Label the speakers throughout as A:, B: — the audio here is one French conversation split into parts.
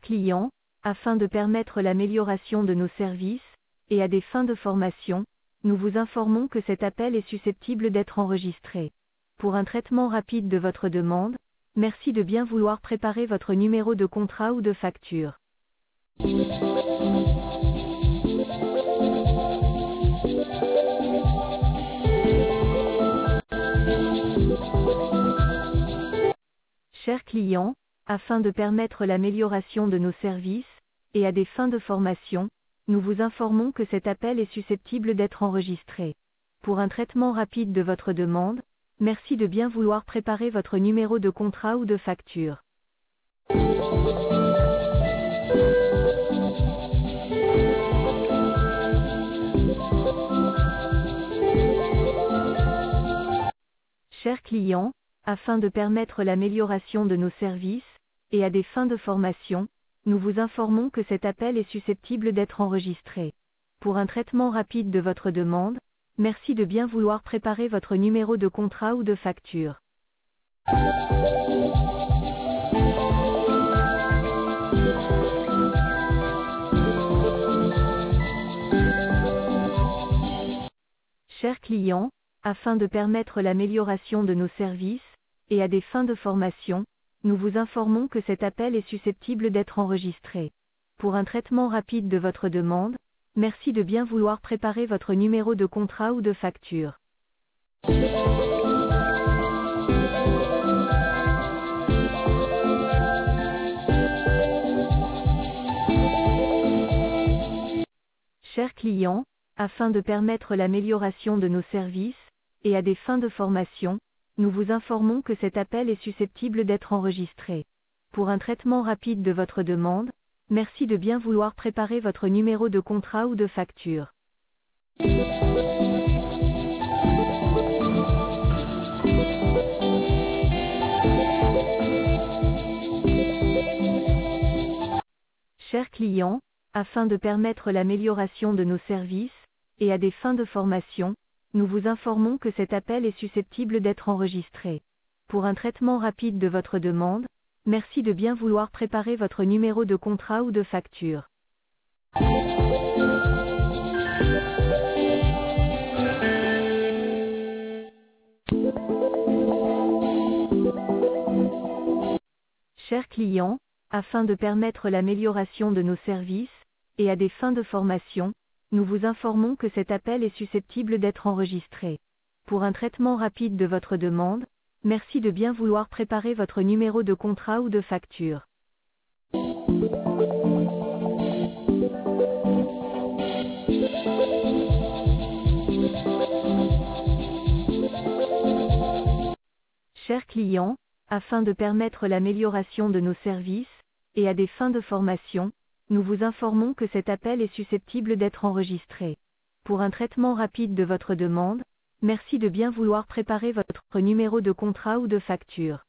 A: client, afin de permettre l'amélioration de nos services, et à des fins de formation, nous vous informons que cet appel est susceptible d'être enregistré. Pour un traitement rapide de votre demande, merci de bien vouloir préparer votre numéro de contrat ou de facture. Chers clients, afin de permettre l'amélioration de nos services, et à des fins de formation, nous vous informons que cet appel est susceptible d'être enregistré. Pour un traitement rapide de votre demande, merci de bien vouloir préparer votre numéro de contrat ou de facture. Chers clients, afin de permettre l'amélioration de nos services, et à des fins de formation, nous vous informons que cet appel est susceptible d'être enregistré. Pour un traitement rapide de votre demande, merci de bien vouloir préparer votre numéro de contrat ou de facture. Chers clients, afin de permettre l'amélioration de nos services, et à des fins de formation, nous vous informons que cet appel est susceptible d'être enregistré. Pour un traitement rapide de votre demande, merci de bien vouloir préparer votre numéro de contrat ou de facture. Chers clients, afin de permettre l'amélioration de nos services, et à des fins de formation, nous vous informons que cet appel est susceptible d'être enregistré. Pour un traitement rapide de votre demande, merci de bien vouloir préparer votre numéro de contrat ou de facture. Chers clients, afin de permettre l'amélioration de nos services, et à des fins de formation, nous vous informons que cet appel est susceptible d'être enregistré. Pour un traitement rapide de votre demande, merci de bien vouloir préparer votre numéro de contrat ou de facture. Chers clients, afin de permettre l'amélioration de nos services, et à des fins de formation, nous vous informons que cet appel est susceptible d'être enregistré. Pour un traitement rapide de votre demande, merci de bien vouloir préparer votre numéro de contrat ou de facture. Chers clients, afin de permettre l'amélioration de nos services, et à des fins de formation, nous vous informons que cet appel est susceptible d'être enregistré. Pour un traitement rapide de votre demande, merci de bien vouloir préparer votre numéro de contrat ou de facture.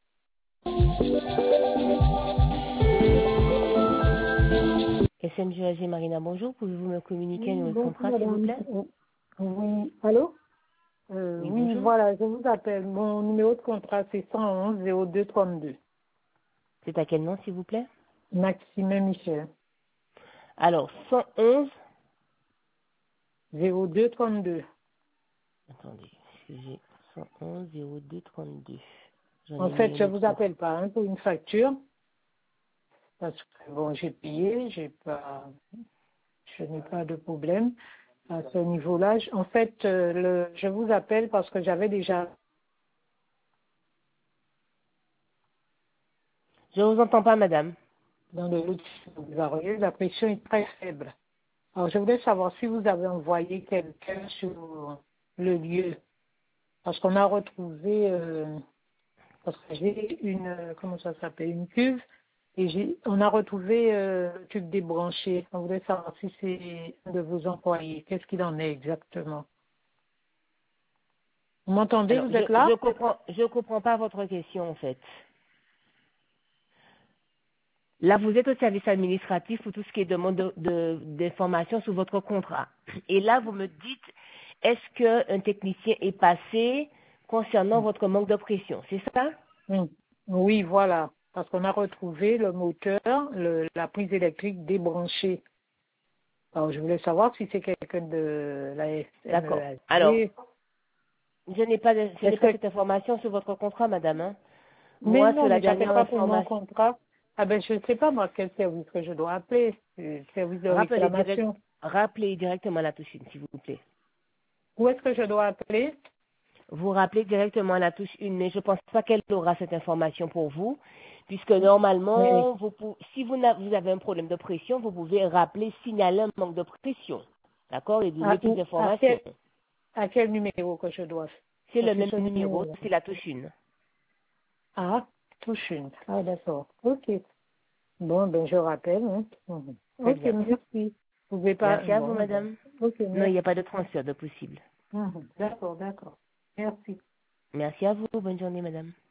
B: SMGAG Marina, bonjour. Pouvez-vous me communiquer
C: Oui,
B: le contrat, s'il vous plaît?
C: Oui, allô?
B: Oui,
C: Oui,
B: bonjour.
C: voilà, je vous appelle. Mon numéro de contrat, c'est 111 02 32.
B: C'est à quel nom, s'il vous plaît?
C: Maxime Michel.
B: Alors, 111.
C: 02 32.
B: Attendez, j'ai 111 02 32.
C: En fait, je vous appelle pas pour une facture. Parce que, bon, j'ai payé, je n'ai pas de problème à ce niveau-là. En fait, je vous appelle parce que j'avais déjà...
B: Je vous entends pas, madame.
C: Dans le lot de la pression est très faible. Alors, je voudrais savoir si vous avez envoyé quelqu'un sur le lieu. Parce qu'on a retrouvé, parce que j'ai comment ça s'appelle, une cuve, et on a retrouvé le tube débranché. On voudrait savoir si c'est un de vos employés. Qu'est-ce qu'il en est exactement? Vous m'entendez?
B: Alors,
C: Vous êtes là?
B: je comprends pas votre question, en fait. Là, vous êtes au service administratif pour tout ce qui est demande d'informations sur votre contrat. Et là, vous me dites, est-ce qu'un technicien est passé concernant votre manque de pression? C'est ça?
C: Oui, voilà. parce qu'on a retrouvé le moteur, la prise électrique débranchée. Alors, je voulais savoir si c'est quelqu'un de la SMEAC.
B: D'accord. Alors, je n'ai pas cette information sur votre contrat, madame. Hein.
C: Mais
B: moi,
C: non,
B: sur la
C: mais j'appelle
B: dernière
C: pas pour mon
B: information.
C: contrat. Ah ben, je ne sais pas, moi, quel service que je dois appeler. Service de réclamation.
B: Rappelez directement la touche 1, s'il vous plaît.
C: Où est-ce que je dois appeler?
B: Vous rappelez directement la touche 1, mais je ne pense pas qu'elle aura cette information pour vous, puisque normalement, si vous avez un problème de pression, vous pouvez rappeler, signaler un manque de pression. D'accord? Et donner plus d'informations.
C: À quel numéro que je dois?
B: C'est le même numéro, c'est la touche 1.
C: Ah, touche 1. Ah, d'accord. OK. Bon, ben, je rappelle. Hein. OK, merci. Vous pouvez pas...
B: Merci à vous, madame.
C: OK, merci.
B: Non, il n'y a pas de transfert de possible.
C: D'accord, d'accord. Merci.
B: Merci à vous. Bonne journée, madame.